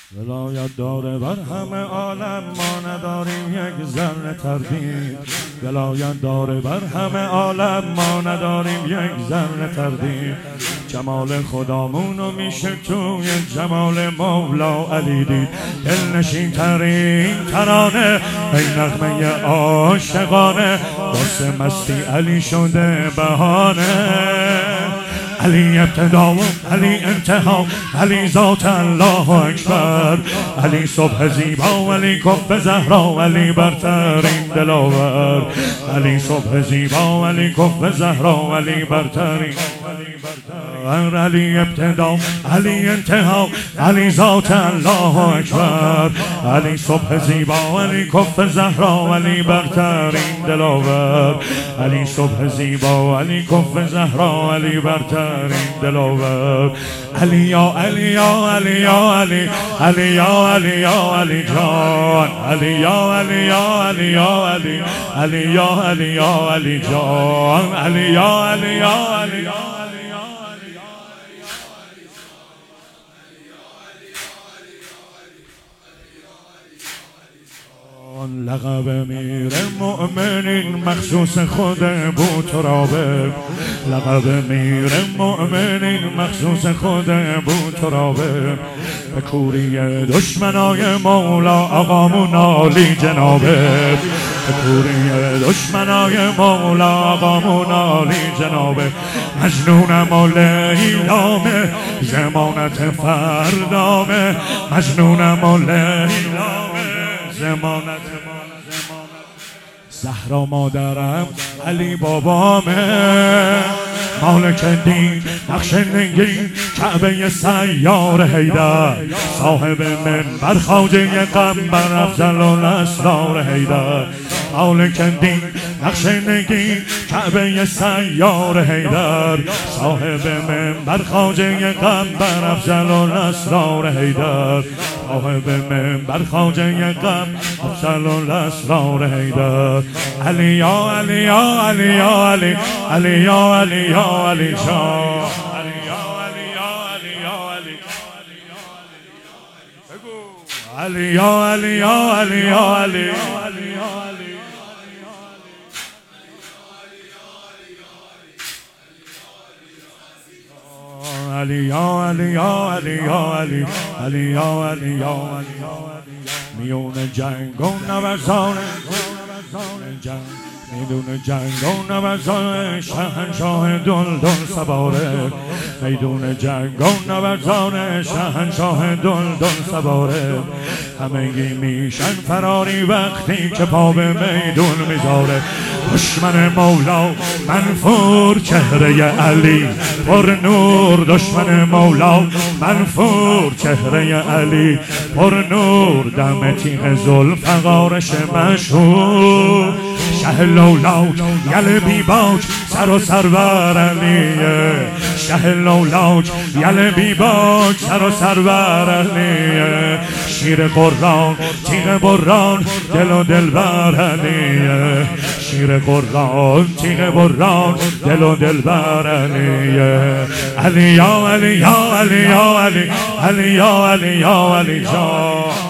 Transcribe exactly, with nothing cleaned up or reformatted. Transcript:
ولایت داره بر همه عالم، ما نداریم یک ذره تردید. ولایت داره بر همه عالم، ما نداریم یک ذره تردید. جمال خدامونو میشه توی جمال مولا علی دید. دلنشین ترین ترانه ای نغمه عاشقانه، واسه مستی علی شده بهانه. علی ابتدا و علی انتها، علی ذات الله اکبر. علی صبح زیبا، علی کف زهرا، علی برترین دلاور. علی صبح زیبا، علی کف زهرا، علی برترین. علی ابتدا، علی انتها، علی ذات الله اکبر. علی صبح زیبا، علی کف زهرا، علی برترین دلاور. علی صبح زیبا، علی کف زهرا، علی برترین دلاور. علی یا علی یا علی یا علی، علی یا علی یا علی جان. علی یا علی یا علی یا علی، علی یا علی یا علی جان. علی یا علی یا علی یا لقب میر مؤمنین مخصوص خود بوترابه. لقب میر مؤمنین مخصوص خود بوترابه. به کوری دشمنای مولا آقامون عالی جنابه. به کوری دشمنای مولا آقامون عالی جنابه. مجنونم و لیلامه، زمانت فردامه. مجنونم و لیلامه، زمانت زهرا مادرم، علی بابامه. مالک دین، نقش نگین، کعبه سیار حیدر. صاحب منبر، خواجه قنبر، افضل الاسرار حیدر. مالک دین، نقش نگین، کعبه سیار حیدر. صاحب منبر، خواجه قنبر، افضل الاسرار حیدر. صاحب منبر، خواجه قنبر، افضل الاسرار حیدر. علی یا علی یا علی یا علی، علی یا علی یا علی جان. علی یا علی یا علی یا علی، علی یا علی یا علی یا علی. علی یا علی یا علی یا علی، علی یا علی یا علی. میون جنگ و نوزان جنگ، میدون جنگ و نوزان شهنشاه دلدل سواره. میدون جنگ و نوزان شهنشاه دلدل سواره. همگی میشن فراری وقتی که پا به میدون میذاره. دشمن مولا منفور، چهره علی پر نور. دشمن مولا منفور، چهره علی پر نور. دم تیغ ذوالفقارش مشهور. شه لولاک یل بیباک، سر و سرور علیه. شه لولاک یل بیباک، سر و سرور علیه. شیر قرآن، تیغ بران، دل و دلبر علیه. شیر قرآن، تیغ بران، دل و دلبر علیه. علی یا علی یا علی یا علی، علی یا علی یا علی جان.